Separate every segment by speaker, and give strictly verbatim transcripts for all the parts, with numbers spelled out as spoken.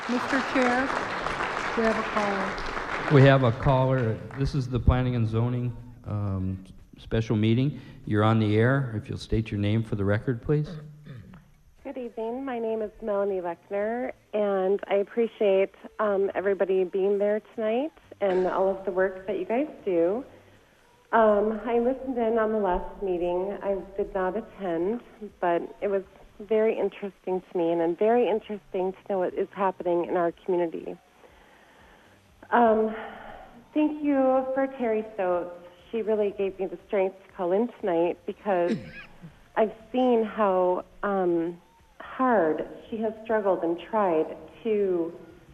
Speaker 1: Mister Chair, we have a caller.
Speaker 2: We have a caller. This is the Planning and Zoning um, special meeting. You're on the air. If you'll state your name for the record, please.
Speaker 3: Good evening. My name is Melanie Lechner, and I appreciate um, everybody being there tonight and all of the work that you guys do. Um, I listened in on the last meeting. I did not attend, but it was very interesting to me, and, and very interesting to know what is happening in our community. Um, thank you for Terry Stotes. She really gave me the strength to call in tonight because I've seen how um, hard she has struggled and tried to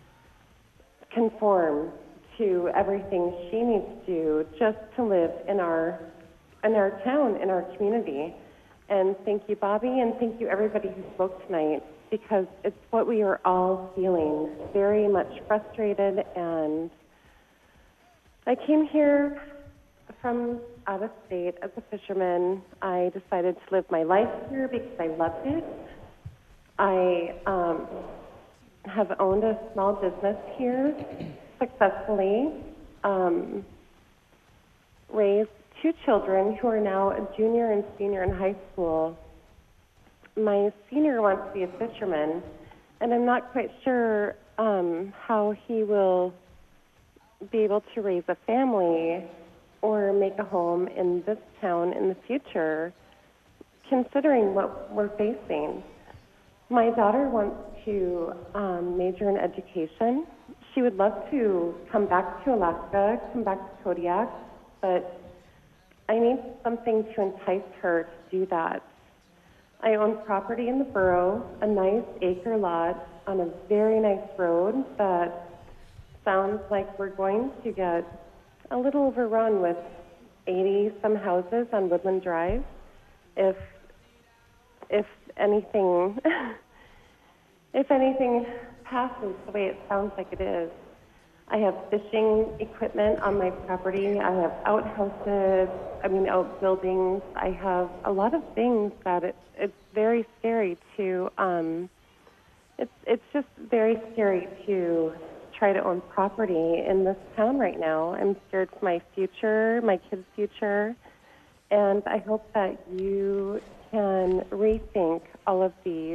Speaker 3: conform to everything she needs to do just to live in our in our town, in our community. And thank you, Bobby, and thank you, everybody who spoke tonight, because it's what we are all feeling, very much frustrated. And I came here from out of state as a fisherman. I decided to live my life here because I loved it. I um, have owned a small business here successfully, um, raised two children who are now a junior and senior in high school. My senior wants to be a fisherman, and I'm not quite sure um, how he will be able to raise a family or make a home in this town in the future, considering what we're facing. My daughter wants to um, major in education. She would love to come back to Alaska, come back to Kodiak, but I need something to entice her to do that. I own property in the borough, a nice acre lot on a very nice road that sounds like we're going to get a little overrun with eighty some houses on Woodland Drive. If if anything if anything passes the way it sounds like it is. I have fishing equipment on my property. I have outhouses, I mean outbuildings. I have a lot of things that it, it's very scary to, um, it's, it's just very scary to try to own property in this town right now. I'm scared for my future, my kids' future, and I hope that you can rethink all of these.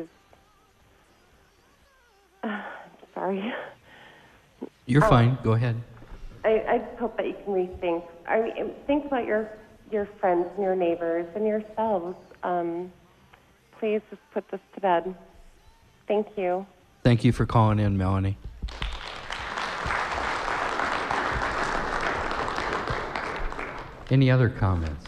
Speaker 3: Uh, sorry.
Speaker 2: You're
Speaker 3: um,
Speaker 2: fine. Go ahead.
Speaker 3: I, I just hope that you can rethink. I mean, think about your your friends and your neighbors and yourselves. Um, please just put this to bed. Thank you.
Speaker 2: Thank you for calling in, Melanie. Any other comments?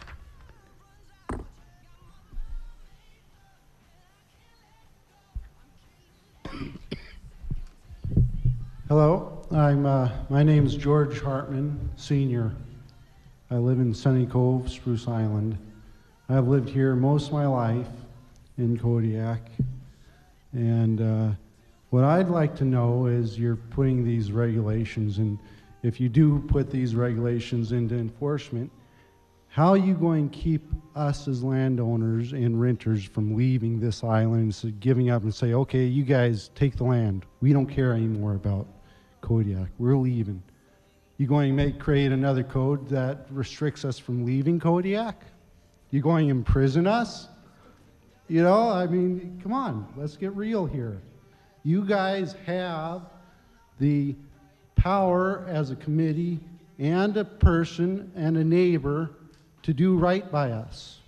Speaker 4: Hello, I'm, uh, my name is George Hartman, Senior. I live in Sunny Cove, Spruce Island. I've lived here most of my life in Kodiak. And uh, what I'd like to know is you're putting these regulations, and if you do put these regulations into enforcement, how are you going to keep us as landowners and renters from leaving this island, so giving up and say, okay, you guys take the land. We don't care anymore about Kodiak. We're leaving. You going to make create another code that restricts us from leaving Kodiak? You going to imprison us? You know, I mean, come on, let's get real here. You guys have the power as a committee and a person and a neighbor to do right by us.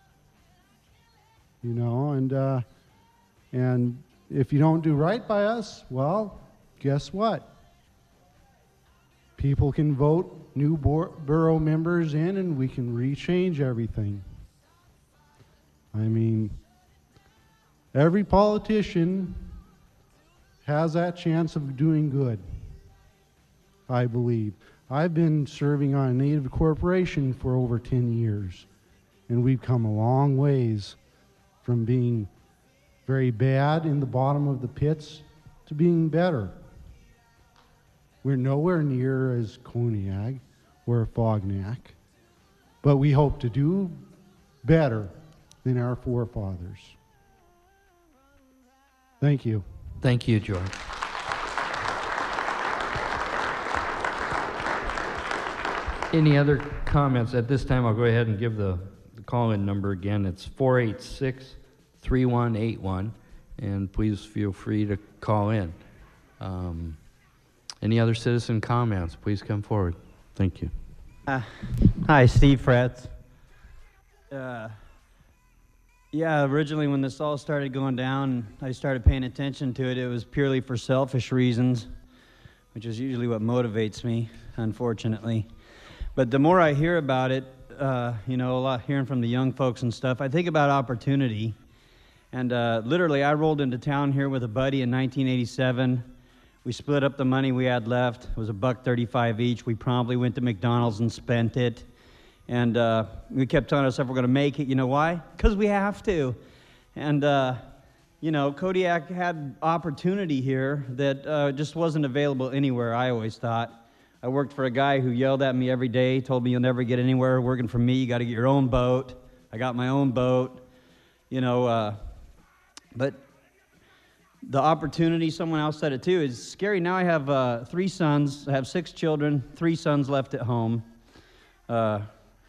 Speaker 4: You know, and uh, and if you don't do right by us, well, guess what? People can vote new borough members in, and we can rechange everything. I mean, every politician has that chance of doing good, I believe. I've been serving on a native corporation for over ten years, and we've come a long ways from being very bad in the bottom of the pits to being better. We're nowhere near as Kodiak or Fognak, but we hope to do better than our forefathers. Thank you.
Speaker 2: Thank you, George. Any other comments? At this time, I'll go ahead and give the, the call-in number again. It's four eight six, three one eight one, and please feel free to call in. Um, any other citizen comments? Please come forward. Thank you.
Speaker 5: Uh, hi, Steve Fretz. Uh, yeah, originally when this all started going down, I started paying attention to it. It was purely for selfish reasons, which is usually what motivates me, unfortunately. But the more I hear about it, uh, you know, a lot hearing from the young folks and stuff, I think about opportunity. And uh, literally, I rolled into town here with a buddy in nineteen eighty-seven. We split up the money we had left. It was a buck thirty-five each. We promptly went to McDonald's and spent it. And uh, we kept telling ourselves we're going to make it. You know why? Because we have to. And, uh, you know, Kodiak had opportunity here that uh, just wasn't available anywhere, I always thought. I worked for a guy who yelled at me every day, told me you'll never get anywhere working for me. You got to get your own boat. I got my own boat. You know, uh, but the opportunity, someone else said it too, is scary. Now I have uh, three sons. I have six children, three sons left at home. Uh,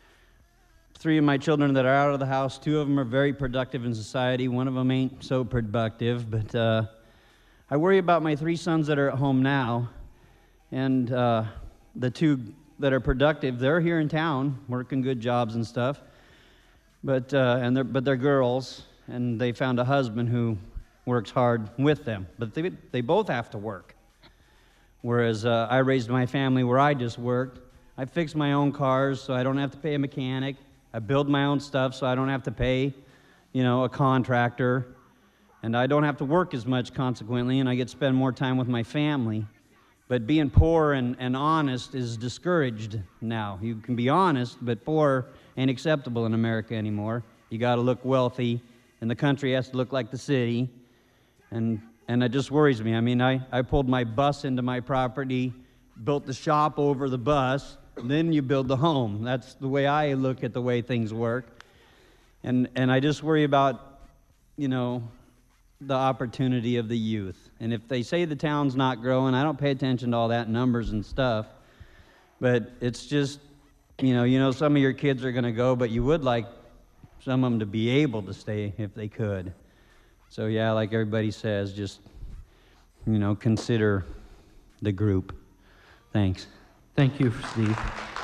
Speaker 5: three of my children that are out of the house, two of them are very productive in society. One of them ain't so productive, but uh, I worry about my three sons that are at home now. And uh, the two that are productive, they're here in town working good jobs and stuff. But, uh, and they're, but they're girls, and they found a husband who works hard with them, but they, they both have to work. Whereas uh, I raised my family where I just worked. I fix my own cars so I don't have to pay a mechanic. I build my own stuff so I don't have to pay, you know, a contractor. And I don't have to work as much consequently, and I get to spend more time with my family. But being poor and, and honest is discouraged now. You can be honest, but poor ain't acceptable in America anymore. You got to look wealthy, and the country has to look like the city. And and it just worries me. I mean, I, I pulled my bus into my property, built the shop over the bus, then you build the home. That's the way I look at the way things work. And and I just worry about, you know, the opportunity of the youth. And if they say the town's not growing, I don't pay attention to all that numbers and stuff. But it's just, you know, you know, some of your kids are going to go, but you would like some of them to be able to stay if they could. So yeah, like everybody says, just, you know, consider the group. Thanks.
Speaker 2: Thank you, Steve.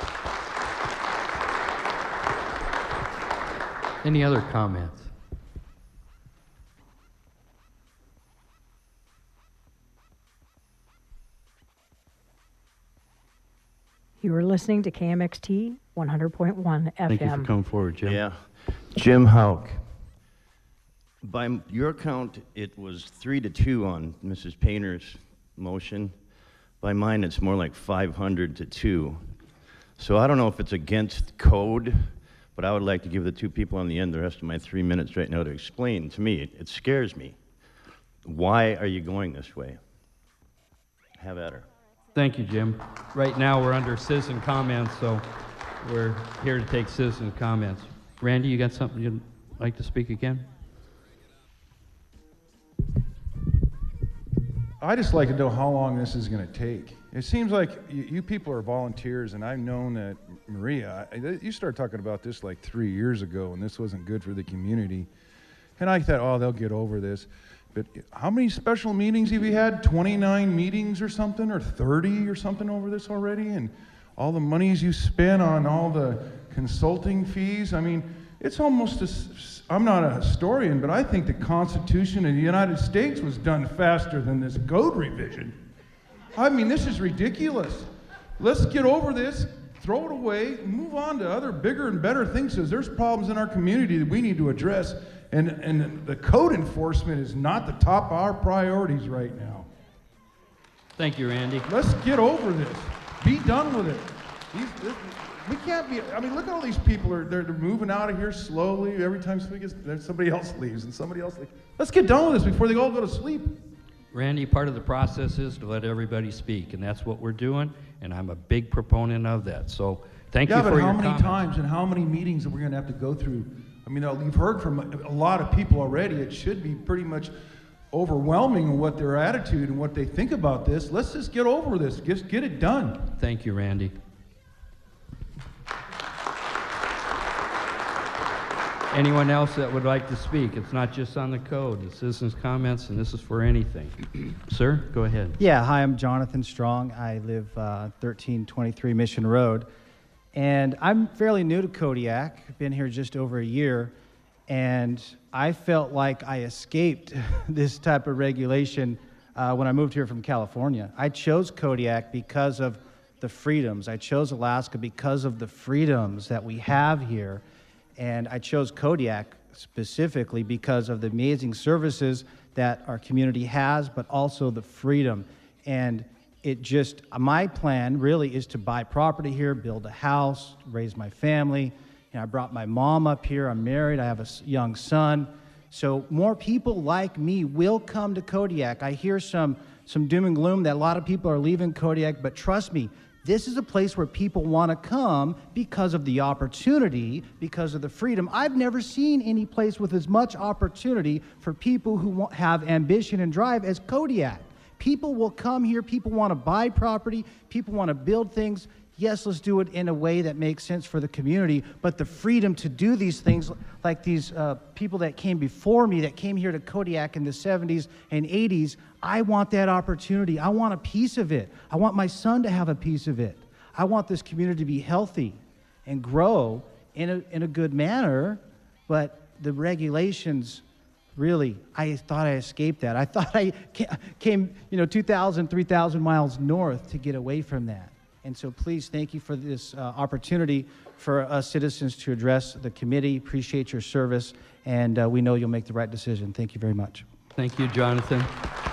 Speaker 2: Any other comments?
Speaker 6: You are listening to K M X T one hundred point one F M.
Speaker 2: Thank you for coming forward, Jim.
Speaker 7: Yeah. Jim Hauk. By m- your count, it was three to two on Missus Painter's motion. By mine, it's more like five hundred to two. So I don't know if it's against code, but I would like to give the two people on the end the rest of my three minutes right now to explain to me. It, it scares me. Why are you going this way? Have at her.
Speaker 2: Thank you, Jim. Right now, we're under citizen comments, so we're here to take citizen comments. Randy, you got something you'd like to speak again?
Speaker 8: I just like to know how long this is going to take. It seems like you, you people are volunteers, and I've known that Maria, I, you started talking about this like three years ago, and this wasn't good for the community. And I thought, oh, they'll get over this. But how many special meetings have you had? twenty-nine meetings or something, or thirty or something over this already? And all the monies you spent on all the consulting fees? I mean, it's almost a, I'm not a historian, but I think the Constitution of the United States was done faster than this code revision. I mean, this is ridiculous. Let's get over this, throw it away, move on to other bigger and better things, because there's problems in our community that we need to address. And, and the code enforcement is not the top of our priorities right now.
Speaker 2: Thank you, Randy.
Speaker 8: Let's get over this. Be done with it. These, this, we can't be, I mean, look at all these people, are they're, they're moving out of here slowly. Every time somebody, gets, somebody else leaves and somebody else leaves. Let's get done with this before they all go to sleep.
Speaker 2: Randy, part of the process is to let everybody speak, and that's what we're doing, and I'm a big proponent of that. So thank
Speaker 8: yeah,
Speaker 2: you for your
Speaker 8: Yeah, but how many
Speaker 2: comments.
Speaker 8: times and how many meetings are we going to have to go through? I mean, you've heard from a lot of people already. It should be pretty much overwhelming what their attitude and what they think about this. Let's just get over this. Just get it done.
Speaker 2: Thank you, Randy. Anyone else that would like to speak? It's not just on the code, it's citizens' comments, and this is for anything. Sir, go ahead.
Speaker 9: Yeah, hi, I'm Jonathan Strong. I live uh, thirteen twenty-three Mission Road, and I'm fairly new to Kodiak. I've been here just over a year, and I felt like I escaped this type of regulation uh, when I moved here from California. I chose Kodiak because of the freedoms. I chose Alaska because of the freedoms that we have here. And I chose Kodiak specifically because of the amazing services that our community has, but also the freedom. And it just, my plan really is to buy property here, build a house, raise my family. You know, I brought my mom up here. I'm married. I have a young son. So more people like me will come to Kodiak. I hear some, some doom and gloom that a lot of people are leaving Kodiak, but trust me, this is a place where people want to come because of the opportunity, because of the freedom. I've never seen any place with as much opportunity for people who have ambition and drive as Kodiak. People will come here, people want to buy property, people want to build things. Yes, let's do it in a way that makes sense for the community, but the freedom to do these things, like these uh, people that came before me, that came here to Kodiak in the seventies and eighties, I want that opportunity. I want a piece of it. I want my son to have a piece of it. I want this community to be healthy and grow in a, in a good manner, but the regulations, really, I thought I escaped that. I thought I came, you know, two thousand, three thousand miles north to get away from that. And so please, thank you for this uh, opportunity for us citizens to address the committee. Appreciate your service, and uh, we know you'll make the right decision. Thank you very much.
Speaker 2: Thank you, Jonathan.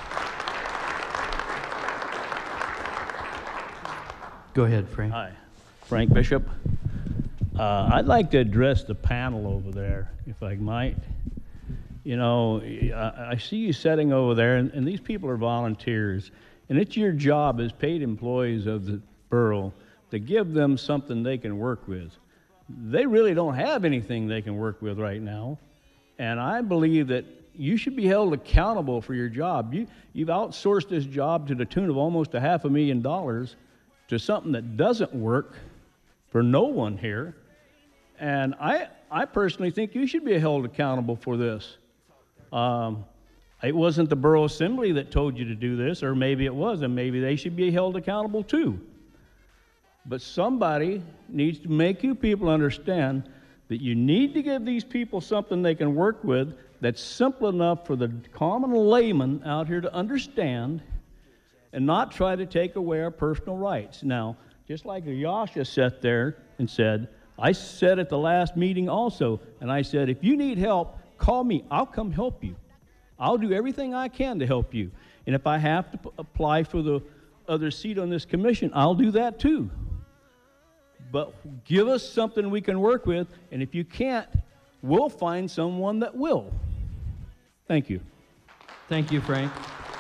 Speaker 2: Go ahead, Frank.
Speaker 10: Hi, Frank Bishop. Uh, I'd like to address the panel over there, if I might. You know, I, I see you sitting over there, and, and these people are volunteers, and it's your job as paid employees of the borough to give them something they can work with. They really don't have anything they can work with right now, and I believe that you should be held accountable for your job. You, you've outsourced this job to the tune of almost a half a million dollars to something that doesn't work for no one here, and I, I personally think you should be held accountable for this. Um, it wasn't the Borough Assembly that told you to do this, or maybe it was, and maybe they should be held accountable too. But somebody needs to make you people understand that you need to give these people something they can work with that's simple enough for the common layman out here to understand and not try to take away our personal rights. Now, just like Yasha sat there and said, I said at the last meeting also, and I said, if you need help, call me. I'll come help you. I'll do everything I can to help you. And if I have to p- apply for the other seat on this commission, I'll do that too. But give us something we can work with, and if you can't, we'll find someone that will. Thank you.
Speaker 2: Thank you, Frank.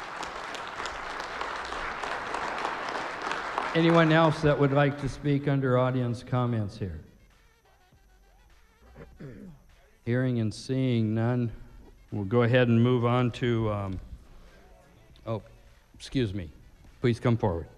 Speaker 2: Anyone else that would like to speak under audience comments here? Hearing and seeing none, we'll go ahead and move on to, um, oh, excuse me. Please come forward.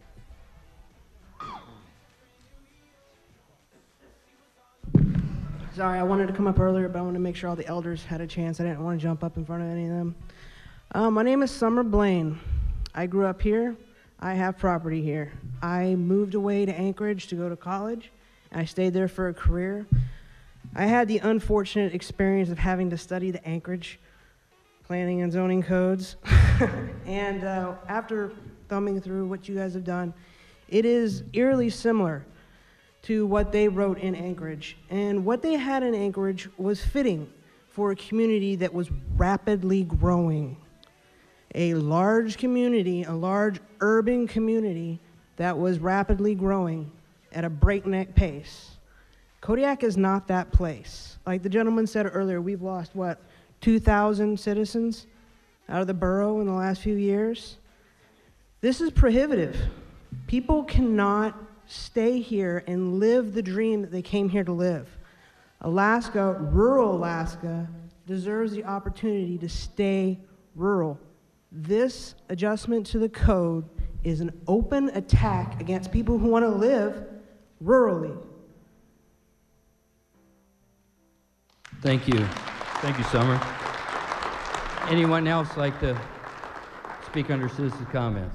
Speaker 11: Sorry, I wanted to come up earlier, but I wanted to make sure all the elders had a chance. I didn't want to jump up in front of any of them. Uh, my name is Summer Blaine. I grew up here. I have property here. I moved away to Anchorage to go to college. I stayed there for a career. I had the unfortunate experience of having to study the Anchorage planning and zoning codes. and uh, after thumbing through what you guys have done, it is eerily similar to what they wrote in Anchorage. And what they had in Anchorage was fitting for a community that was rapidly growing. A large community, a large urban community that was rapidly growing at a breakneck pace. Kodiak is not that place. Like the gentleman said earlier, we've lost, what, two thousand citizens out of the borough in the last few years? This is prohibitive. People cannot stay here and live the dream that they came here to live. Alaska, rural Alaska, deserves the opportunity to stay rural. This adjustment to the code is an open attack against people who want to live rurally.
Speaker 2: Thank you. Thank you, Summer. Anyone else like to speak under citizens' comments?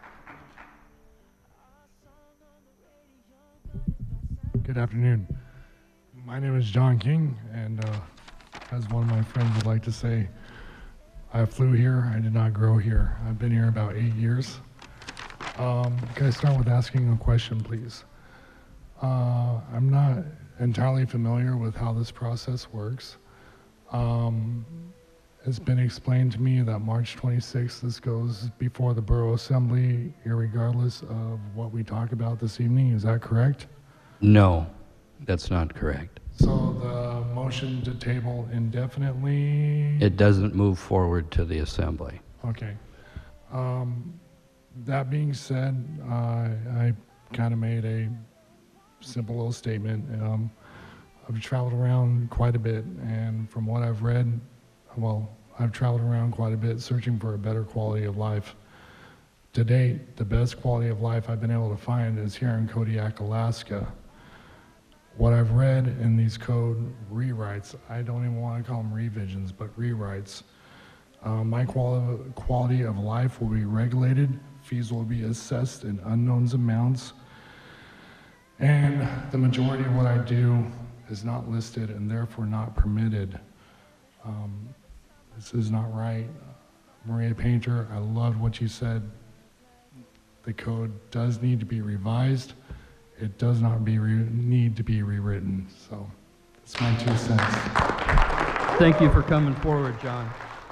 Speaker 12: Good afternoon. My name is John King, and uh, as one of my friends would like to say, I flew here, I did not grow here. I've been here about eight years. Um, can I start with asking a question, please? Uh, I'm not entirely familiar with how this process works. Um, it's been explained to me that March twenty-sixth, this goes before the Borough Assembly, irregardless of what we talk about this evening. Is that correct?
Speaker 2: No, that's not correct.
Speaker 12: So the motion to table indefinitely?
Speaker 2: It doesn't move forward to the Assembly.
Speaker 12: Okay. Um, that being said, uh, I kind of made a simple little statement. Um, I've traveled around quite a bit, and from what I've read, well, I've traveled around quite a bit searching for a better quality of life. To date, the best quality of life I've been able to find is here in Kodiak, Alaska. What I've read in these code rewrites, I don't even want to call them revisions, but rewrites, uh, my quali quality of life will be regulated, fees will be assessed in unknown amounts, and the majority of what I do is not listed and therefore not permitted. Um, this is not right. Maria Painter, I loved what you said. The code does need to be revised. It does not be re need to be rewritten. So that's my two cents.
Speaker 2: Thank you for coming forward, John.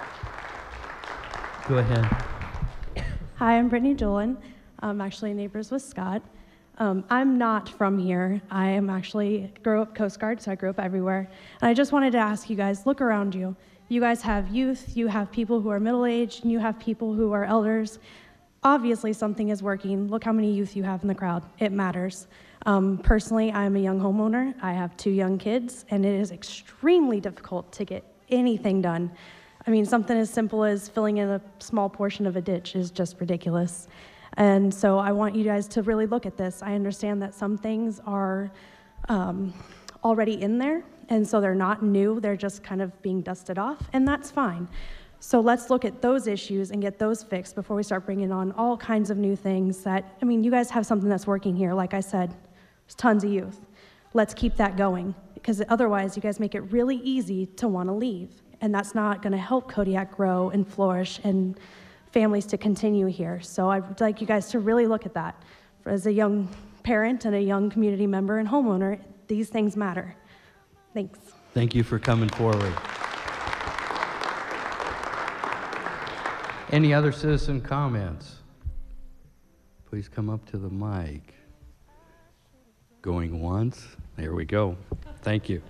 Speaker 2: Go ahead.
Speaker 13: Hi, I'm Brittany Dolan. I'm actually neighbors with Scott. Um, I'm not from here. I am actually grew up Coast Guard, so I grew up everywhere. And I just wanted to ask you guys, look around you. You guys have youth, you have people who are middle-aged, and you have people who are elders. Obviously, something is working. Look how many youth you have in the crowd. It matters. Um, personally, I'm a young homeowner. I have two young kids, and it is extremely difficult to get anything done. I mean, something as simple as filling in a small portion of a ditch is just ridiculous. And so I want you guys to really look at this. I understand that some things are um, already in there, and so they're not new. They're just kind of being dusted off, and that's fine. So let's look at those issues and get those fixed before we start bringing on all kinds of new things that, I mean, you guys have something that's working here. Like I said, there's tons of youth. Let's keep that going, because otherwise you guys make it really easy to want to leave. And that's not going to help Kodiak grow and flourish and families to continue here. So I'd like you guys to really look at that. As a young parent and a young community member and homeowner, these things matter. Thanks.
Speaker 2: Thank you for coming forward. Any other citizen comments? Please come up to the mic. Going once? There we go. Thank you.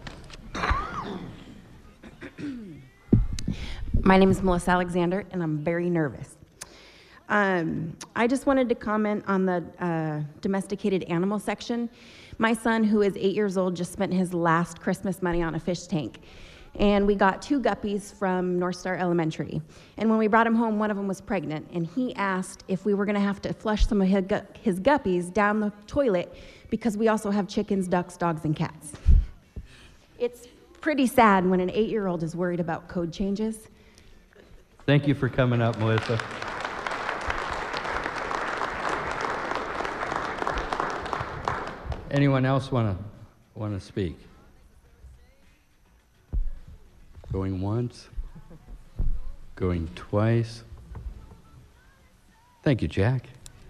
Speaker 14: My name is Melissa Alexander, and I'm very nervous. Um, I just wanted to comment on the uh, domesticated animal section. My son, who is eight years old, just spent his last Christmas money on a fish tank. And we got two guppies from North Star Elementary. And when we brought him home, one of them was pregnant. And he asked if we were going to have to flush some of his, gu his guppies down the toilet because we also have chickens, ducks, dogs, and cats. It's pretty sad when an eight-year-old is worried about code changes.
Speaker 2: Thank you for coming up, Melissa. Anyone else want to want to speak? Going once, going twice. Thank you, Jack.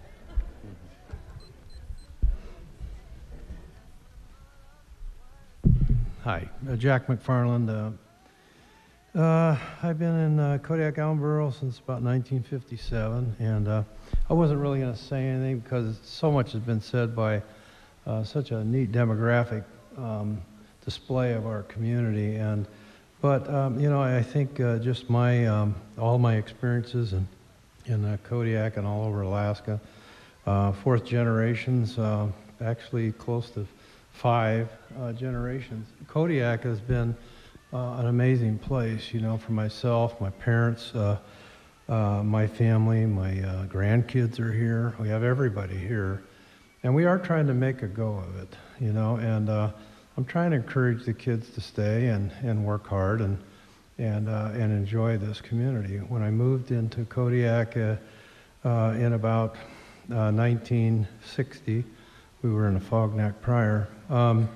Speaker 15: Hi, uh, Jack McFarland. Uh, uh, I've been in uh, Kodiak Ellenboro since about nineteen fifty-seven, and uh, I wasn't really going to say anything because so much has been said by uh, such a neat demographic um, display of our community. And But, um, you know, I think uh, just my, um, all my experiences in, in uh, Kodiak and all over Alaska, uh, fourth generations, uh, actually close to five uh, generations. Kodiak has been uh, an amazing place, you know, for myself, my parents, uh, uh, my family, my uh, grandkids are here. We have everybody here. And we are trying to make a go of it, you know, and uh, I'm trying to encourage the kids to stay and, and work hard and and uh, and enjoy this community. When I moved into Kodiak uh, uh, in about uh, nineteen sixty, we were in a Fognac prior. Um,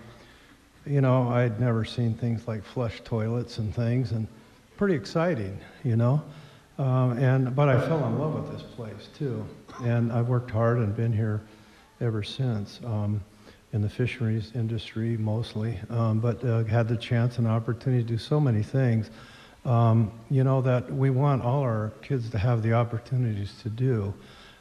Speaker 15: you know, I'd never seen things like flush toilets and things, and pretty exciting, you know. Um, and but I fell in love with this place too, and I've worked hard and been here ever since. Um, in the fisheries industry mostly, um, but uh, had the chance and opportunity to do so many things, um, you know, that we want all our kids to have the opportunities to do.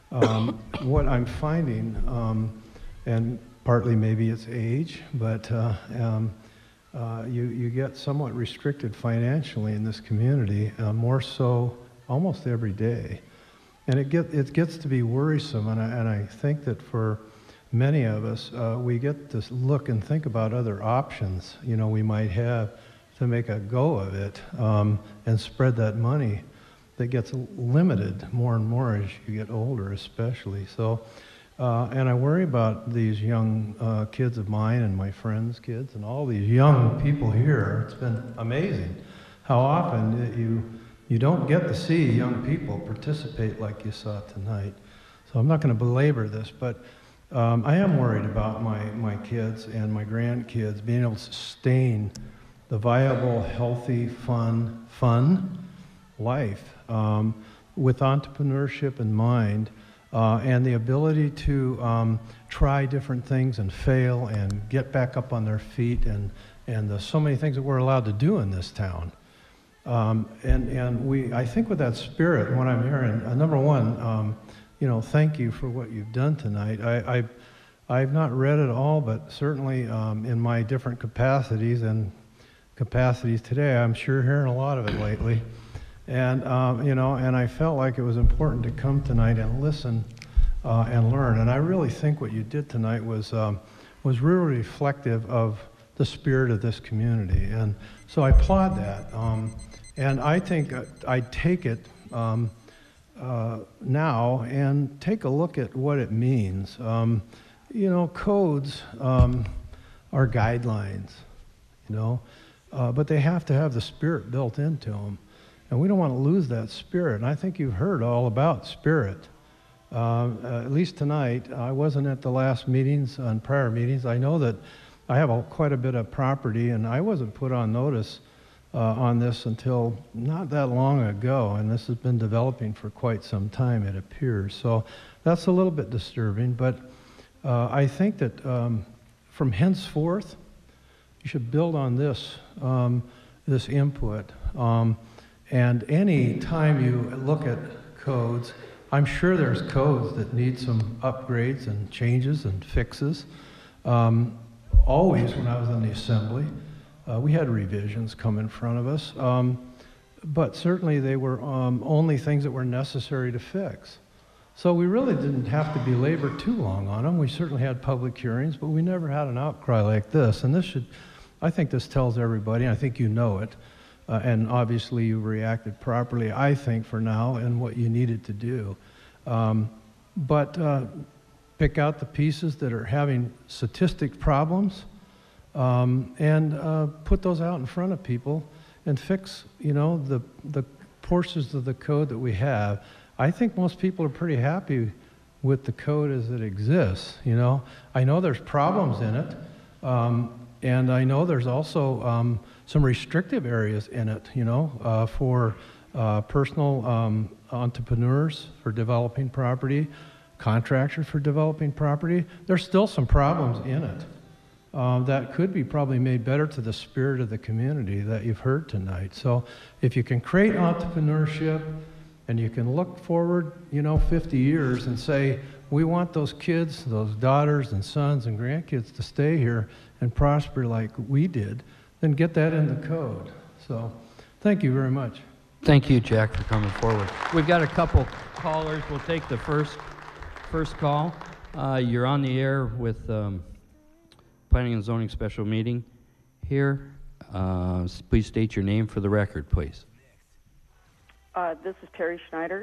Speaker 15: Um, what I'm finding, um, and partly maybe it's age, but uh, um, uh, you, you get somewhat restricted financially in this community, uh, more so almost every day. And it, get, it gets to be worrisome, and I, and I think that for many of us, uh, we get to look and think about other options, you know, we might have to make a go of it um, and spread that money that gets limited more and more as you get older, especially. So, uh, and I worry about these young uh, kids of mine and my friends' kids and all these young people here. It's been amazing how often you, you don't get to see young people participate like you saw tonight. So I'm not going to belabor this, but Um, I am worried about my, my kids and my grandkids being able to sustain the viable, healthy, fun, fun life um, with entrepreneurship in mind uh, and the ability to um, try different things and fail and get back up on their feet and, and the, so many things that we're allowed to do in this town. Um, and and we, I think with that spirit, what I'm hearing, uh, number one, um, you know, thank you for what you've done tonight. I, I, I've not read it all, but certainly um, in my different capacities and capacities today, I'm sure hearing a lot of it lately. And, um, you know, and I felt like it was important to come tonight and listen uh, and learn. And I really think what you did tonight was, um, was really reflective of the spirit of this community. And so I applaud that. Um, and I think uh, I'd take it um, Uh, now and take a look at what it means. Um, you know, codes um, are guidelines, you know, uh, but they have to have the spirit built into them. And we don't want to lose that spirit. And I think you've heard all about spirit. Uh, uh, at least tonight, I wasn't at the last meetings, on prior meetings. I know that I have a, quite a bit of property, and I wasn't put on notice Uh, on this until not that long ago, and this has been developing for quite some time, it appears. So that's a little bit disturbing, but uh, I think that um, from henceforth, you should build on this, um, this input. Um, and any time you look at codes, I'm sure there's codes that need some upgrades and changes and fixes. Um, always when I was in the assembly, Uh, we had revisions come in front of us, um, but certainly they were um, only things that were necessary to fix. So we really didn't have to belabor too long on them. We certainly had public hearings, but we never had an outcry like this. And this should, I think this tells everybody, and I think you know it, uh, and obviously you reacted properly, I think, for now, and what you needed to do. Um, but uh, pick out the pieces that are having statistic problems, Um, and uh, put those out in front of people and fix, you know, the, the portions of the code that we have. I think most people are pretty happy with the code as it exists, you know. I know there's problems in it, um, and I know there's also um, some restrictive areas in it, you know, uh, for uh, personal um, entrepreneurs for developing property, contractors for developing property. There's still some problems in it. Um, that could be probably made better to the spirit of the community that you've heard tonight. So if you can create entrepreneurship and you can look forward, you know, fifty years and say, we want those kids, those daughters and sons and grandkids to stay here and prosper like we did, then get that in the code. So thank you very much.
Speaker 2: Thank you, Jack, for coming forward. We've got a couple callers. We'll take the first, first call. Uh, you're on the air with Um, Planning and Zoning Special Meeting here. Uh, please state your name for the record, please.
Speaker 16: Uh, this is Terry Schneider.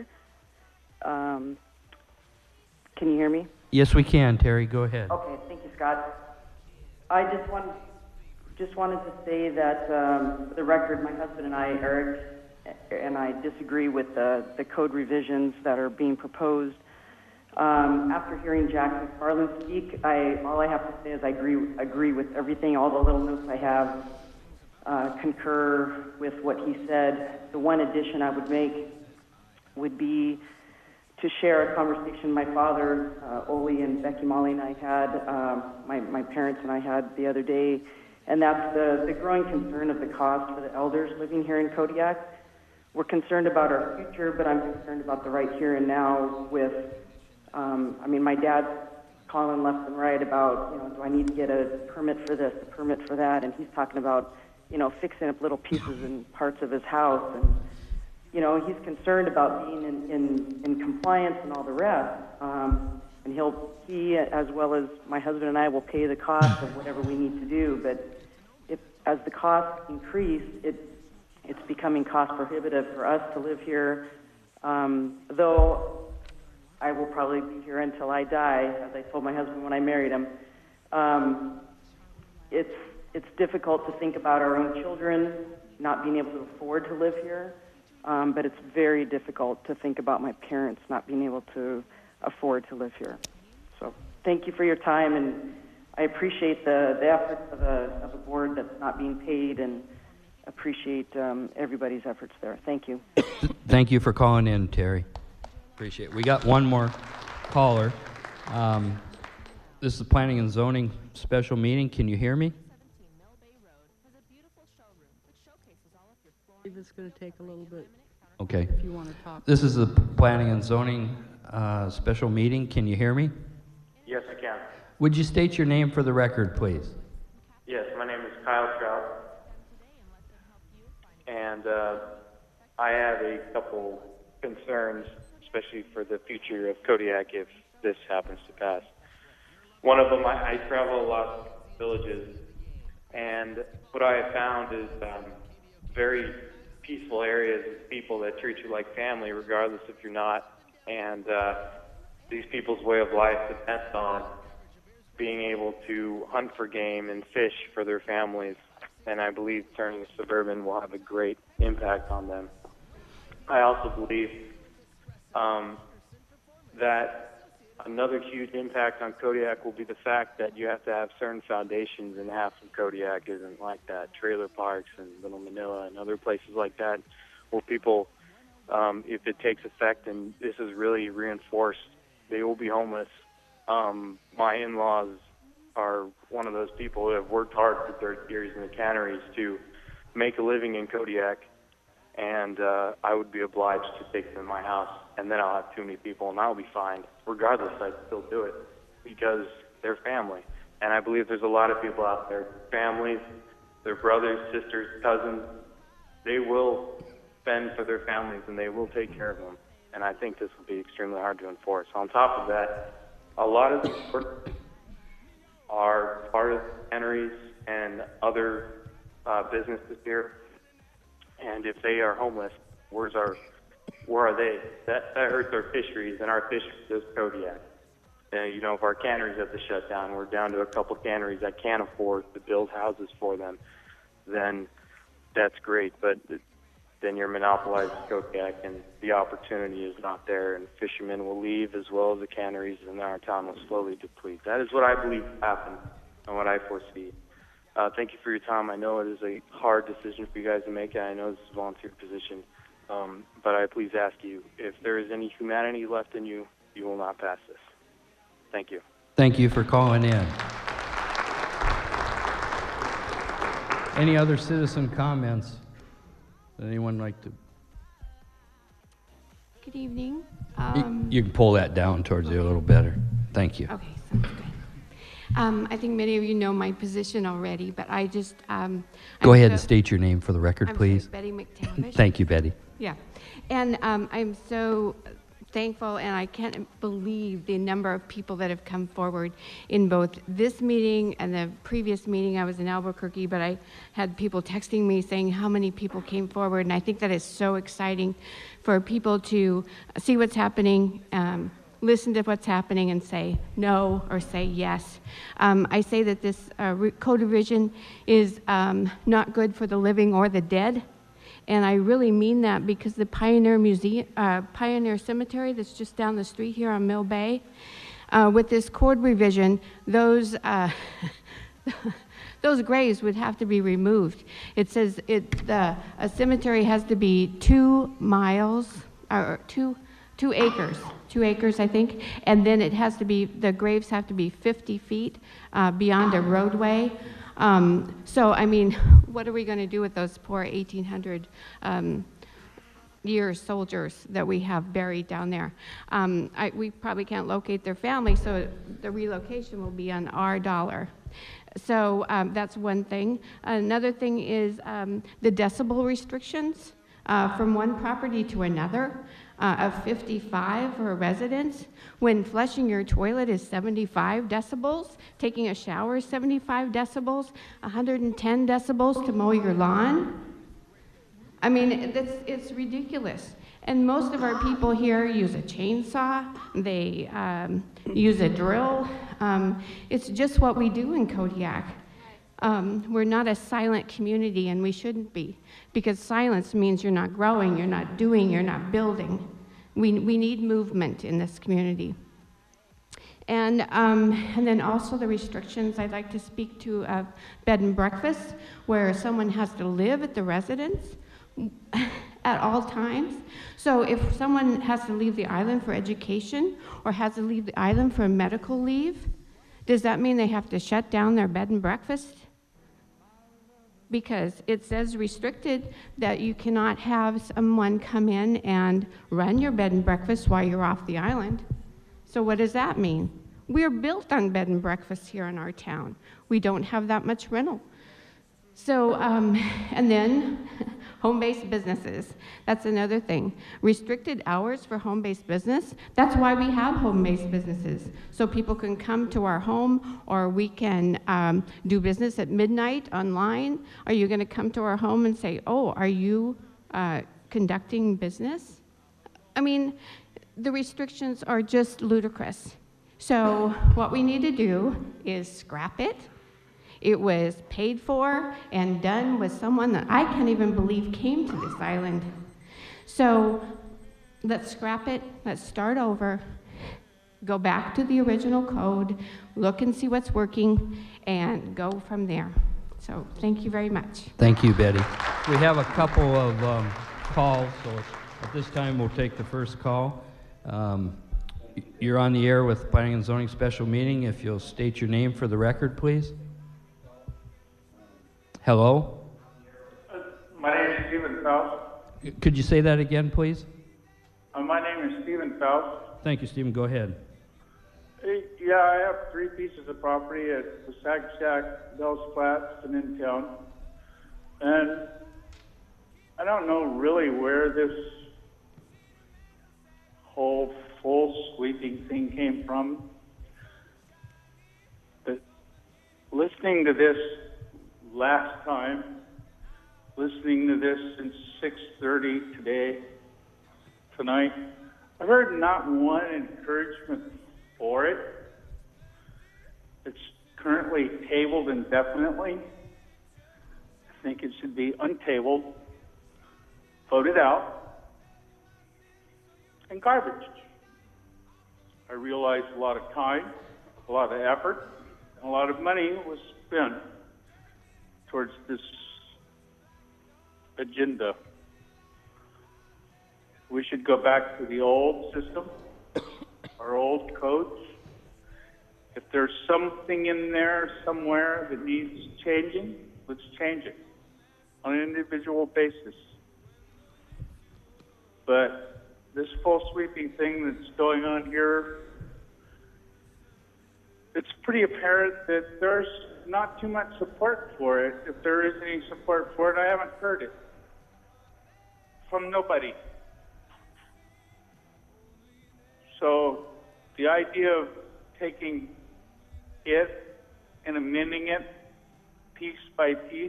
Speaker 16: Um, can you hear me?
Speaker 2: Yes, we can, Terry. Go ahead.
Speaker 16: Okay, thank you, Scott. I just want just wanted to say that, um, for the record, my husband and I, Eric, and I disagree with the, the code revisions that are being proposed. Um, after hearing Jack McFarland speak, I, all I have to say is I agree, agree with everything, all the little notes I have, uh, concur with what he said. The one addition I would make would be to share a conversation my father, uh, Ole and Becky Molly and I had, um, my, my parents and I had the other day, and that's the, the growing concern of the cost for the elders living here in Kodiak. We're concerned about our future, but I'm concerned about the right here and now with, um, I mean, my dad's calling left and right about, you know, do I need to get a permit for this, a permit for that, and he's talking about, you know, fixing up little pieces and parts of his house, and, you know, he's concerned about being in, in, in compliance and all the rest, um, and he'll, he, as well as my husband and I, will pay the cost of whatever we need to do, but if, as the costs increase, it, it's becoming cost prohibitive for us to live here, um, though I will probably be here until I die, as I told my husband when I married him. Um, it's, it's difficult to think about our own children not being able to afford to live here, um, but it's very difficult to think about my parents not being able to afford to live here. So thank you for your time, and I appreciate the, the efforts of a, of a board that's not being paid, and appreciate um, everybody's efforts there. Thank you.
Speaker 2: Thank you for calling in, Terry. Appreciate it. We got one more caller. Um, this is the Planning and Zoning special meeting. Can you hear me?
Speaker 1: It's going to take a little bit.
Speaker 2: Okay.
Speaker 1: If you want to talk.
Speaker 2: This is the Planning and Zoning uh, special meeting. Can you hear me?
Speaker 17: Yes, I can.
Speaker 2: Would you state your name for the record, please?
Speaker 17: Yes, my name is Kyle Trout, and uh, I have a couple concerns, especially for the future of Kodiak if this happens to pass. One of them, I, I travel a lot of villages, and what I have found is um, very peaceful areas with people that treat you like family, regardless if you're not, and uh, these people's way of life depends on being able to hunt for game and fish for their families, and I believe turning suburban will have a great impact on them. I also believe um, that another huge impact on Kodiak will be the fact that you have to have certain foundations, and half of Kodiak isn't like that. Trailer parks and Little Manila and other places like that where people, um, if it takes effect and this is really reinforced, they will be homeless. Um, my in-laws are one of those people who have worked hard for thirty years in the canneries to make a living in Kodiak, and uh, I would be obliged to take them in my house, and then I'll have too many people, and I'll be fined. Regardless, I'd still do it because they're family. And I believe there's a lot of people out there, families, their brothers, sisters, cousins, they will fend for their families, and they will take care of them. And I think this will be extremely hard to enforce. On top of that, a lot of these workers are part of canneries and other uh, businesses here, and if they are homeless, where's our, where are they? That, that hurts our fisheries, and our fisheries is Kodiak. And, you know, if our canneries have to shut down, we're down to a couple canneries that can't afford to build houses for them, then that's great, but then you're monopolizing Kodiak, and the opportunity is not there, and fishermen will leave as well as the canneries, and our town will slowly deplete. That is what I believe will happen and what I foresee. Uh, thank you for your time. I know it is a hard decision for you guys to make, and I know this is a volunteer position, um, but I please ask you, if there is any humanity left in you, you will not pass this. Thank you.
Speaker 2: Thank you for calling in. Any other citizen comments? Would anyone like to?
Speaker 18: Good evening.
Speaker 2: You-
Speaker 18: Um,
Speaker 2: you can pull that down towards you a little better. Thank you.
Speaker 18: Okay, sounds good. Um, I think many of you know my position already, but I just. Um,
Speaker 2: Go
Speaker 18: I'm
Speaker 2: ahead
Speaker 18: so-
Speaker 2: and state your name for the record,
Speaker 18: I'm sorry,
Speaker 2: please.
Speaker 18: Betty McTavish.
Speaker 2: Thank you, Betty.
Speaker 18: Yeah, and um, I'm so thankful, and I can't believe the number of people that have come forward in both this meeting and the previous meeting. I was in Albuquerque, but I had people texting me saying how many people came forward, and I think that is so exciting for people to see what's happening, um, listen to what's happening and say no or say yes. Um, I say that this uh, re- code revision is um, not good for the living or the dead. And I really mean that because the Pioneer Museum, uh, Pioneer Cemetery that's just down the street here on Mill Bay, uh, with this code revision, those uh, those graves would have to be removed. It says it the a cemetery has to be two miles or two two acres, two acres I think, and then it has to be the graves have to be fifty feet uh, beyond a roadway. Um, so, I mean, what are we going to do with those poor eighteen hundred um, year soldiers that we have buried down there? Um, I, we probably can't locate their family, so the relocation will be on our dollar. So um, that's one thing. Another thing is um, the decibel restrictions uh, from one property to another. Uh, of fifty-five for a residence, when flushing your toilet is seventy-five decibels, taking a shower is seventy-five decibels, one hundred ten decibels to mow your lawn. I mean, that's, it's ridiculous. And most of our people here use a chainsaw, they um, use a drill. Um, it's just what we do in Kodiak. Um, we're not a silent community, and we shouldn't be, because silence means you're not growing, you're not doing, you're not building. We, we need movement in this community. And, um, and then also the restrictions I'd like to speak to of bed and breakfast, where someone has to live at the residence at all times. So if someone has to leave the island for education or has to leave the island for medical leave, does that mean they have to shut down their bed and breakfast? Because it says restricted that you cannot have someone come in and run your bed and breakfast while you're off the island. So what does that mean? We're built on bed and breakfast here in our town. We don't have that much rental. So, um, and then home-based businesses. That's another thing. Restricted hours for home-based business. That's why we have home-based businesses. So people can come to our home, or we can um, do business at midnight online. Are you going to come to our home and say, oh, are you uh, conducting business? I mean, the restrictions are just ludicrous. So what we need to do is scrap it. It was paid for and done with someone that I can't even believe came to this island. So let's scrap it, let's start over, go back to the original code, look and see what's working, and go from there. So thank you very much.
Speaker 2: Thank you, Betty. We have a couple of um, calls, so at this time we'll take the first call. Um, you're on the air with Planning and Zoning Special Meeting. If you'll state your name for the record, please. Hello?
Speaker 19: Uh, my name is Stephen Faust.
Speaker 2: Could you say that again, please?
Speaker 19: Uh, my name is Stephen Faust.
Speaker 2: Thank you, Stephen. Go ahead.
Speaker 19: Hey, yeah, I have three pieces of property at the Sag Shack, Bell's Flats, and in town. And I don't know really where this whole full sweeping thing came from. But listening to this last time, listening to this since six thirty today, tonight, I've heard not one encouragement for it. It's currently tabled indefinitely. I think it should be untabled, voted out, and garbaged. I realize a lot of time, a lot of effort, and a lot of money was spent towards this agenda. We should go back to the old system, our old codes. If there's something in there somewhere that needs changing, let's change it on an individual basis. But this full sweeping thing that's going on here, it's pretty apparent that there's not too much support for it. If there is any support for it, I haven't heard it from nobody. So the idea of taking it and amending it piece by piece,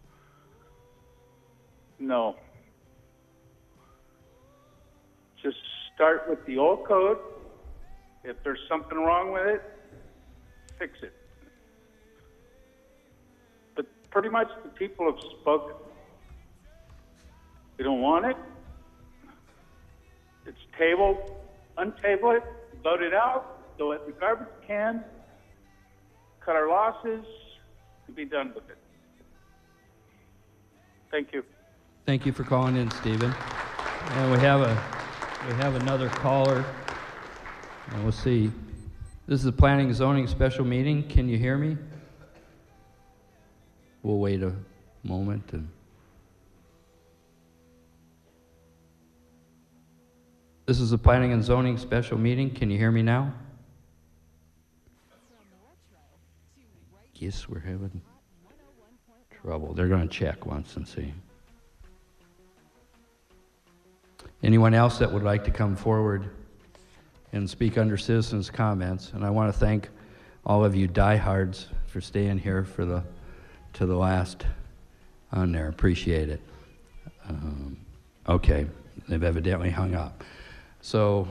Speaker 19: no. Just start with the old code, If there's something wrong with it, fix it. But pretty much the people have spoken. We don't want it. It's tabled. Untable it, vote it out, throw it in the garbage can, cut our losses, and be done with it. Thank you.
Speaker 2: Thank you for calling in, Stephen. And we have a we have another caller. And we'll see. This is the Planning and Zoning Special Meeting. Can you hear me? We'll wait a moment and. This is the Planning and Zoning Special Meeting. Can you hear me now? Yes, we're having trouble. They're going to check once and see. Anyone else that would like to come forward and speak under citizens' comments? And I want to thank all of you diehards for staying here for the to the last on there. Appreciate it. Um, okay, they've evidently hung up. So,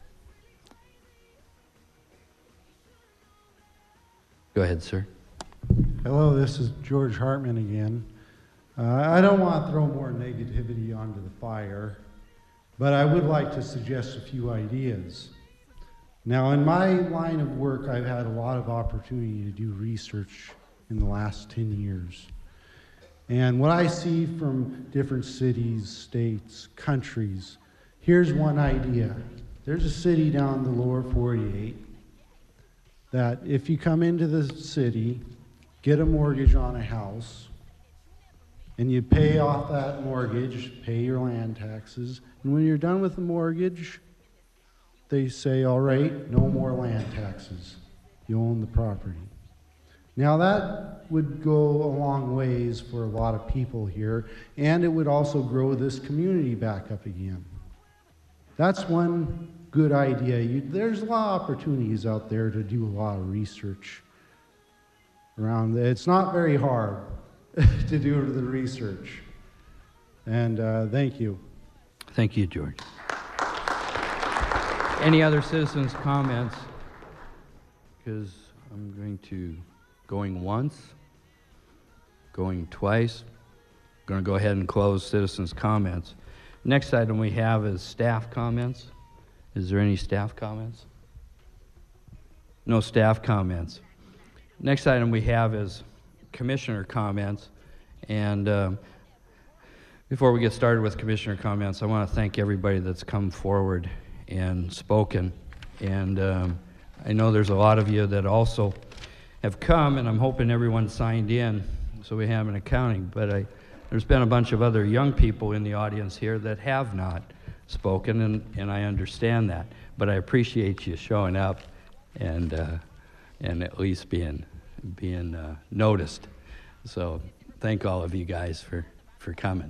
Speaker 2: go ahead, sir.
Speaker 4: Hello, this is George Hartman again. Uh, I don't want to throw more negativity onto the fire, but I would like to suggest a few ideas. Now, in my line of work, I've had a lot of opportunity to do research in the last ten years. And what I see from different cities, states, countries, here's one idea. There's a city down the lower forty-eight that if you come into the city, get a mortgage on a house, and you pay off that mortgage, pay your land taxes, and when you're done with the mortgage, they say, all right, no more land taxes. You own the property. Now that would go a long ways for a lot of people here, and it would also grow this community back up again. That's one good idea. You, there's a lot of opportunities out there to do a lot of research around. It's not very hard to do the research. And uh, thank you.
Speaker 2: Thank you, George. Any other citizens' comments? Because I'm going to, going once, going twice, going to go ahead and close citizens' comments. Next item we have is staff comments. Is there any staff comments? No staff comments. Next item we have is commissioner comments. And um, before we get started with commissioner comments, I want to thank everybody that's come forward and spoken. And um, I know there's a lot of you that also have come, and I'm hoping everyone signed in so we have an accounting. But I, there's been a bunch of other young people in the audience here that have not spoken, and, and I understand that. But I appreciate you showing up and uh, and at least being being uh, noticed. So thank all of you guys for, for coming.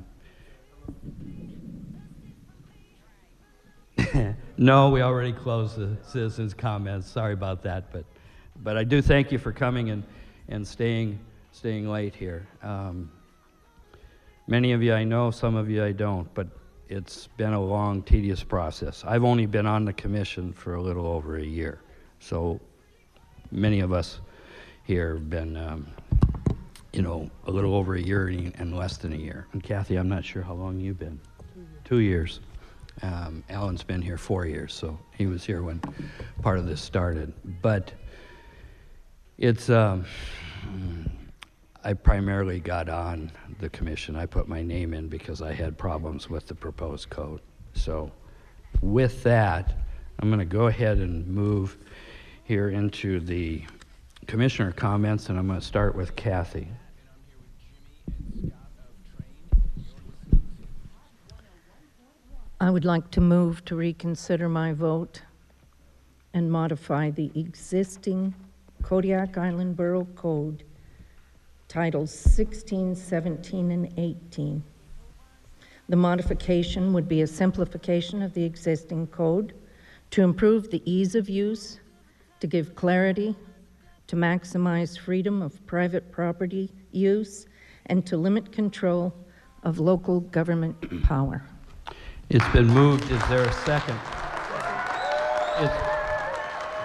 Speaker 2: No, we already closed the citizens' comments. Sorry about that, but but I do thank you for coming and, and staying staying late here. Um, many of you I know, some of you I don't, but it's been a long, tedious process. I've only been on the commission for a little over a year, so many of us here have been, um, you know, a little over a year and less than a year. And Kathy, I'm not sure how long you've been. Two years. Um, Alan's been here four years, so he was here when part of this started. But it's, um, I primarily got on the commission. I put my name in because I had problems with the proposed code. So with that, I'm going to go ahead and move here into the commissioner comments, and I'm going to start with Kathy.
Speaker 20: I would like to move to reconsider my vote and modify the existing Kodiak Island Borough Code, Titles sixteen, seventeen, and eighteen. The modification would be a simplification of the existing code to improve the ease of use, to give clarity, to maximize freedom of private property use, and to limit control of local government power.
Speaker 2: It's been moved. Is there a second? It's,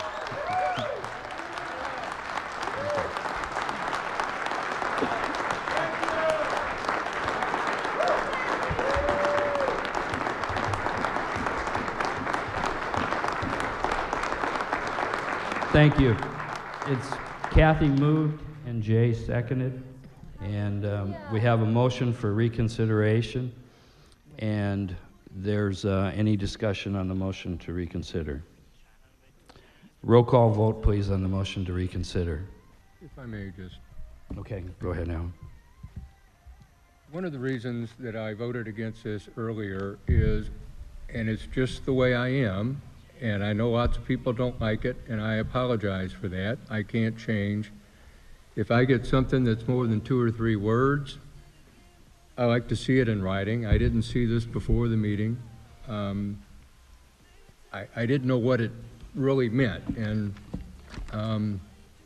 Speaker 2: Thank you. It's Kathy moved and Jay seconded. And um, we have a motion for reconsideration. And there's uh, any discussion on the motion to reconsider? Roll call vote, please, on the motion to reconsider.
Speaker 21: If I may just.
Speaker 2: Okay, go ahead now.
Speaker 21: One of the reasons that I voted against this earlier is, and it's just the way I am, and I know lots of people don't like it, and I apologize for that. I can't change. If I get something that's more than two or three words, I like to see it in writing. I didn't see this before the meeting. Um, I, I didn't know what it really meant, and um,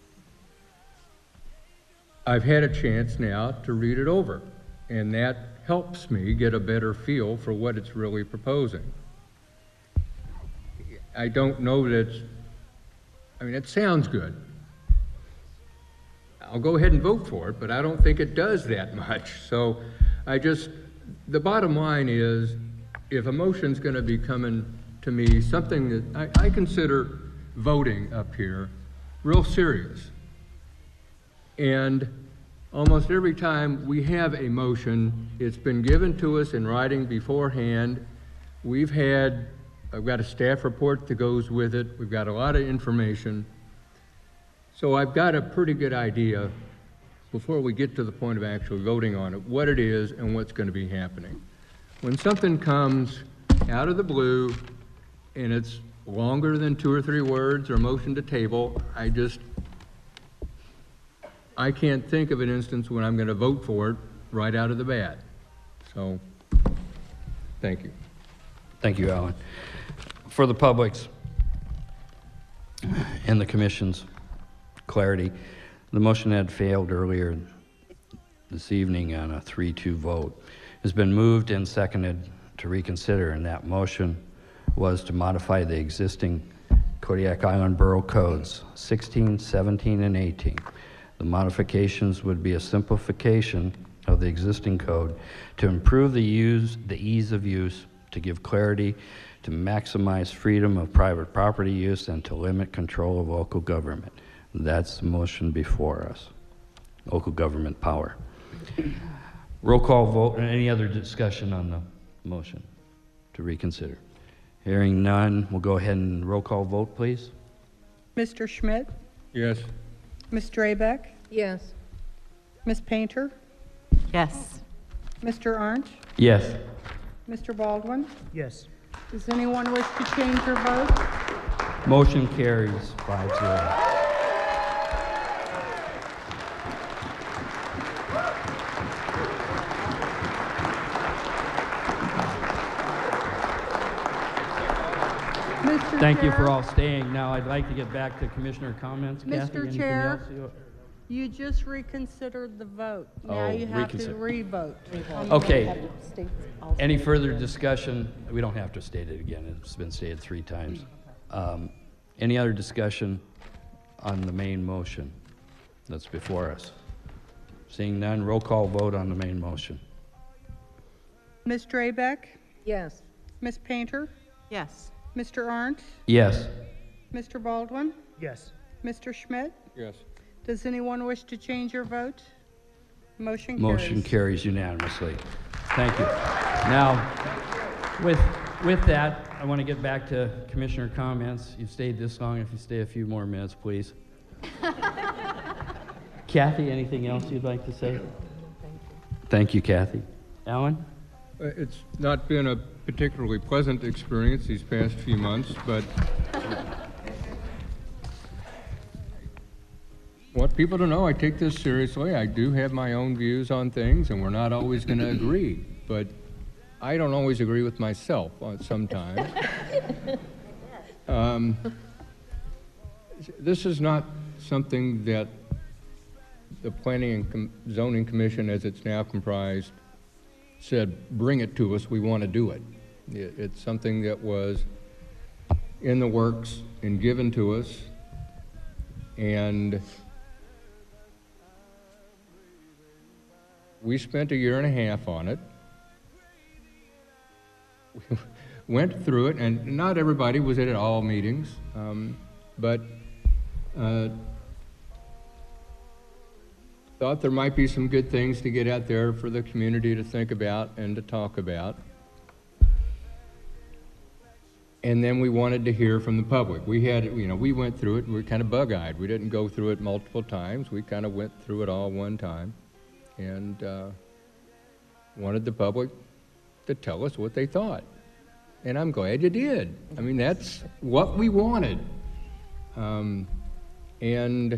Speaker 21: I've had a chance now to read it over, and that helps me get a better feel for what it's really proposing. I don't know that it's, I mean, it sounds good. I'll go ahead and vote for it, but I don't think it does that much. So I just, the bottom line is, if a motion's going to be coming to me, something that I, I consider voting up here real serious. And almost every time we have a motion, it's been given to us in writing beforehand. We've had, I've got a staff report that goes with it. We've got a lot of information. So I've got a pretty good idea before we get to the point of actually voting on it, what it is and what's going to be happening. When something comes out of the blue and it's longer than two or three words or motion to table, I just, I can't think of an instance when I'm going to vote for it right out of the bat. So, thank you.
Speaker 2: Thank you, Alan. For the public's and the commission's clarity, the motion had failed earlier this evening on a three two vote. Has been moved and seconded to reconsider, and that motion was to modify the existing Kodiak Island Borough Codes sixteen, seventeen, and eighteen. The modifications would be a simplification of the existing code to improve the use, the ease of use, to give clarity, to maximize freedom of private property use, and to limit control of local government. That's the motion before us. Local government power. Roll call vote. Any other discussion on the motion to reconsider? Hearing none, we'll go ahead and roll call vote, please.
Speaker 1: Mister Schmidt?
Speaker 21: Yes.
Speaker 1: Miz Drabeck?
Speaker 20: Yes.
Speaker 1: Miz Painter?
Speaker 22: Yes.
Speaker 1: Mister Arndt?
Speaker 2: Yes.
Speaker 1: Mister Baldwin?
Speaker 9: Yes.
Speaker 1: Does anyone wish to change their vote?
Speaker 2: Motion carries five zero.
Speaker 1: Mister
Speaker 2: Thank you
Speaker 1: Chair?
Speaker 2: for all staying. Now I'd like to get back to commissioner comments. Kathy,
Speaker 1: Mister
Speaker 2: anything
Speaker 1: Chair,
Speaker 2: else you-
Speaker 1: you just reconsidered the vote. Now
Speaker 2: Oh,
Speaker 1: you have to
Speaker 2: reconsider.
Speaker 1: re-vote.
Speaker 2: Okay. Any further discussion? We don't have to state it again. It's been stated three times. Um, any other discussion on the main motion that's before us? Seeing none, roll call vote on the main motion.
Speaker 1: Miz Drabeck?
Speaker 20: Yes.
Speaker 1: Miz Painter?
Speaker 22: Yes.
Speaker 1: Mister Arndt?
Speaker 2: Yes.
Speaker 1: Mister Baldwin?
Speaker 9: Yes.
Speaker 1: Mister Schmidt?
Speaker 21: Yes.
Speaker 1: Does anyone wish to change your vote? Motion carries.
Speaker 2: Motion carries unanimously. Thank you. Now, with, with that, I want to get back to commissioner comments. You've stayed this long. If you stay a few more minutes, please. Kathy, anything else you'd like to say? Thank you, Kathy. Alan?
Speaker 21: Uh, It's not been a particularly pleasant experience these past few months, but want people to know I take this seriously. I do have my own views on things, and we're not always going to agree, but I don't always agree with myself on sometimes. um, this is not something that the Planning and Com- Zoning Commission, as it's now comprised, said, bring it to us, we want to do it. it. It's something that was in the works and given to us, and we spent a year and a half on it. We went through it, and not everybody was at all meetings, um, but uh, thought there might be some good things to get out there for the community to think about and to talk about. And then we wanted to hear from the public. We had, you know, we went through it, we were kind of bug-eyed. We didn't go through it multiple times. We kind of went through it all one time and uh, wanted the public to tell us what they thought. And I'm glad you did. I mean, that's what we wanted. Um, and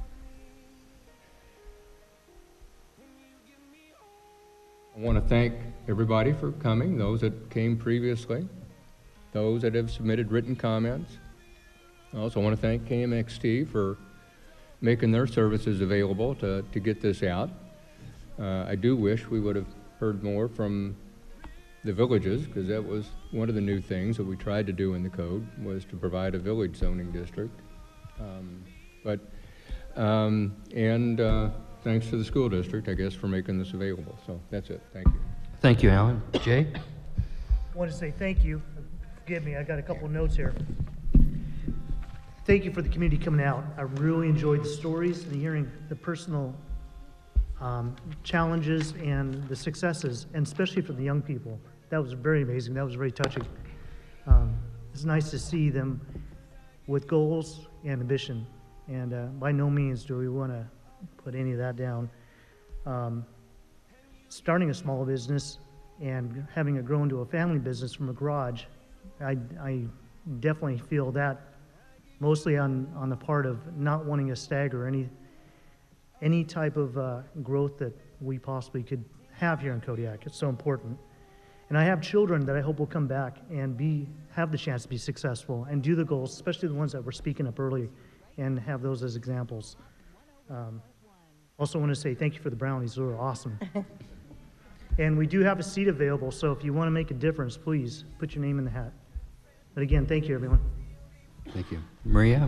Speaker 21: I want to thank everybody for coming, those that came previously, those that have submitted written comments. I also want to thank K M X T for making their services available to, to get this out. Uh, I do wish we would have heard more from the villages, because that was one of the new things that we tried to do in the code, was to provide a village zoning district. Um, but, um, and uh, thanks to the school district, I guess, for making this available. So that's it. Thank you.
Speaker 2: Thank you, Alan. Jay?
Speaker 3: I want to say thank you. Forgive me, I got a couple of notes here. Thank you for the community coming out. I really enjoyed the stories and hearing the personal um, challenges and the successes, and especially for the young people. That was very amazing. That was very touching. Um, it's nice to see them with goals and ambition. And uh, by no means do we want to put any of that down. Um, starting a small business and having it grow into a family business from a garage, I, I definitely feel that mostly on, on the part of not wanting to stagger any, any type of uh, growth that we possibly could have here in Kodiak. It's so important. And I have children that I hope will come back and be, have the chance to be successful and do the goals, especially the ones that were speaking up early, and have those as examples. Um, also want to say thank you for the brownies. They were awesome. And we do have a seat available, so if you want to make a difference, please put your name in the hat. But again, thank you, everyone.
Speaker 2: Thank you. Maria?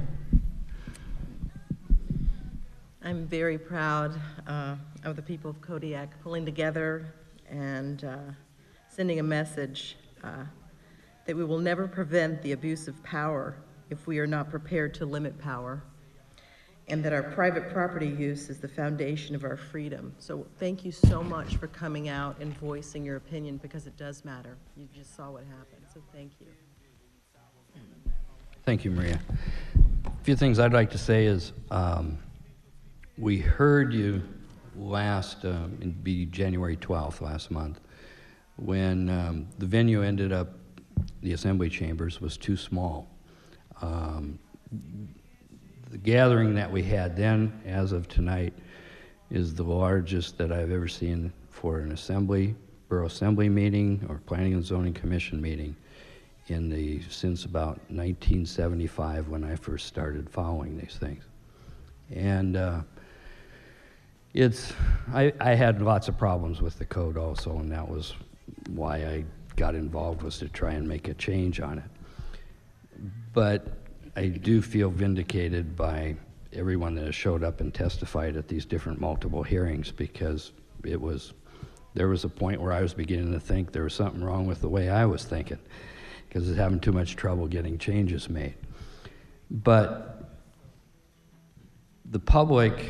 Speaker 5: I'm very proud uh, of the people of Kodiak pulling together and uh, sending a message uh, that we will never prevent the abuse of power if we are not prepared to limit power, and that our private property use is the foundation of our freedom. So thank you so much for coming out and voicing your opinion, because it does matter. You just saw what happened, so thank you.
Speaker 2: Thank you, Maria. A few things I'd like to say is um, we heard you last, um, it'd be January twelfth, last month, when um, the venue ended up, the assembly chambers was too small. Um, the gathering that we had then, as of tonight, is the largest that I've ever seen for an assembly, borough assembly meeting or planning and zoning commission meeting in the, since about nineteen seventy-five, when I first started following these things. And uh, it's, I, I had lots of problems with the code also, and that was why I got involved, was to try and make a change on it. But I do feel vindicated by everyone that has showed up and testified at these different multiple hearings, because it was, there was a point where I was beginning to think there was something wrong with the way I was thinking, because I was having too much trouble getting changes made. But the public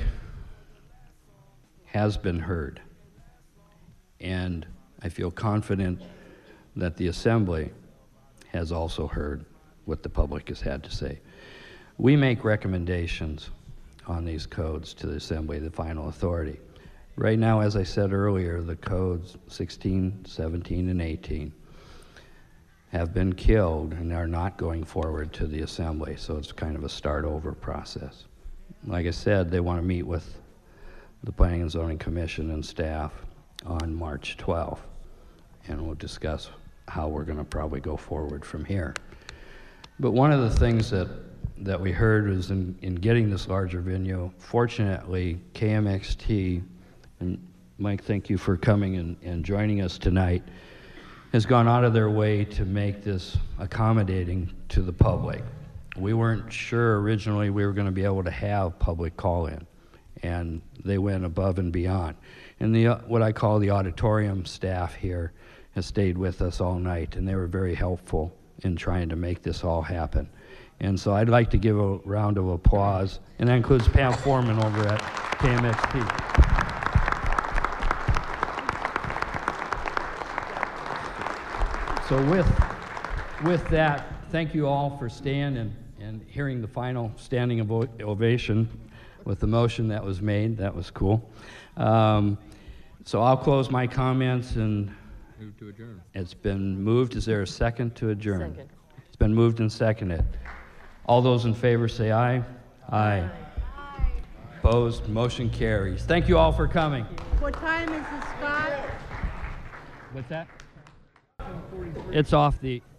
Speaker 2: has been heard, and I feel confident that the Assembly has also heard what the public has had to say. We make recommendations on these codes to the Assembly, the final authority. Right now, as I said earlier, the codes sixteen, seventeen, and eighteen have been killed and are not going forward to the Assembly, so it's kind of a start over process. Like I said, they want to meet with the Planning and Zoning Commission and staff on March twelfth, and we'll discuss how we're going to probably go forward from here. But one of the things that, that we heard was in, in getting this larger venue, fortunately, K M X T, and Mike, thank you for coming and, and joining us tonight, has gone out of their way to make this accommodating to the public. We weren't sure originally we were going to be able to have public call-in, and they went above and beyond. And the, uh, what I call the auditorium staff here has stayed with us all night, and they were very helpful in trying to make this all happen. And so I'd like to give a round of applause, and that includes Pam Foreman over at K M X P. So with, with that, thank you all for staying and, and hearing the final standing ov- ovation with the motion that was made. That was cool. Um, so I'll close my comments and
Speaker 21: Move to adjourn.
Speaker 2: it's been moved. Is there a second to adjourn?
Speaker 6: Second.
Speaker 2: It's been moved and seconded. All those in favor say aye. Aye. Opposed? Motion carries. Thank you all for coming.
Speaker 1: What time is it, Scott?
Speaker 2: What's that? It's off the...